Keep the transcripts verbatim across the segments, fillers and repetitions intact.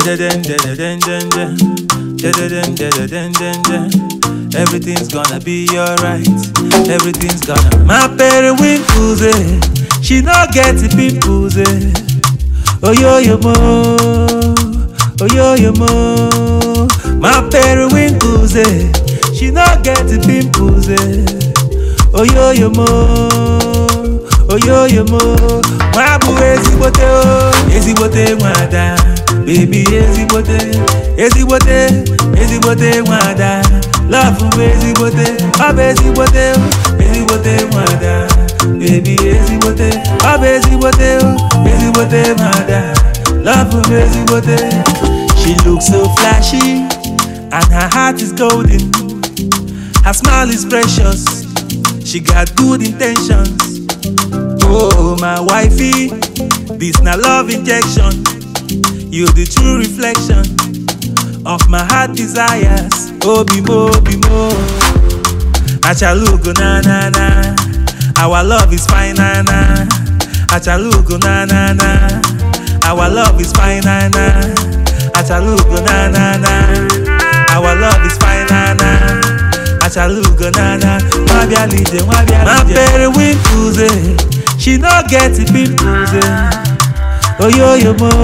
Everything's gonna be alright. Everything's gonna. My periwinkles, eh? She no get the pimples, eh? Oh yo yo mo, oh yo yo mo. My periwinkles, eh? She no get the pimples, eh? Oh yo yo mo, oh yo yo mo. My boo ezibote oh, ezibote mwada. Baby ezibote, ezibote, ezibote mwada. Love me ezibote, oh ezibote, ezibote mwada. Baby ezibote, oh ezibote, ezibote mwada. Love me ezibote. She looks so flashy, and her heart is golden. Her smile is precious, she got good intentions. Oh, my wifey, this na love injection. You the true reflection of my heart desires. Oh, bimo, bimo. Achalugo na na na. Our love is fine na na. Achalugo na na na. Our love is fine na na. Achalugo na na na. Our love is fine na na. Achalugo na na. Mwabia lije, mwabia lije. My periwinkles, eh? She no get the pimples, eh? Oh yo yo mo,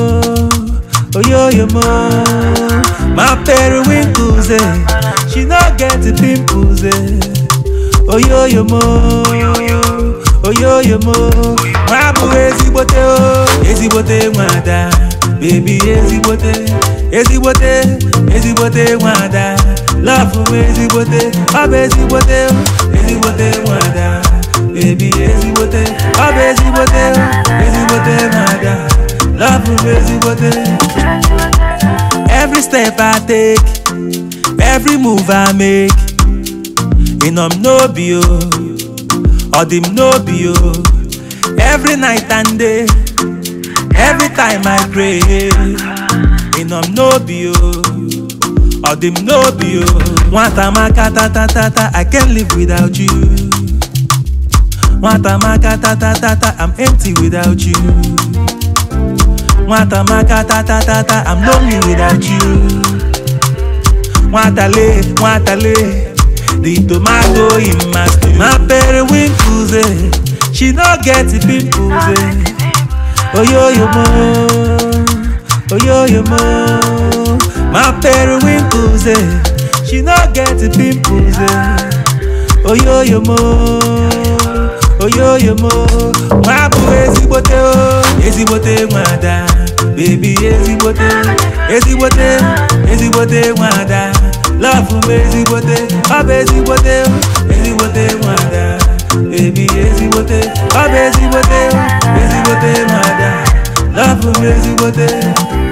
oh yo yo mo. My periwinkles, eh? She no get the pimples, eh? Oh yo yo mo, oh yo yo mo. My boo ezibote oh, ezibote mwada. Baby ezibote, ezibote, ezibote mwada. Love me ezibote, oh ezibote, ezibote mwada. Baby ezibote, oh ezibote, ezibote mwada. Love me ezibote. Every step I take, every move I make, in um no be oh, or dim no be oh. Every night and day, every time I pray, in um no be oh, or dim no be oh. Watamaka ta ta ta ta, I can't live without you. Watamaka ta ta ta ta, I'm empty without you. Watamaka ta ta ta ta, I'm lonely without you. Watale, watale, the tomato in my stew. My periwinkles, eh? She no get the pimples, eh? Oh yo yo mo, oh yo yo mo. My periwinkles, eh? She no get the pimples, eh? Oh yo yo mo, oh yo yo mo. My boo ezibote oh, ezibote mwada. Baby ezibote, ezibote, ezibote mwada. Love me ezibote, oh ezibote, ezibote mwada. Baby ezibote, oh ezibote, ezibote mwada. Love me ezibote.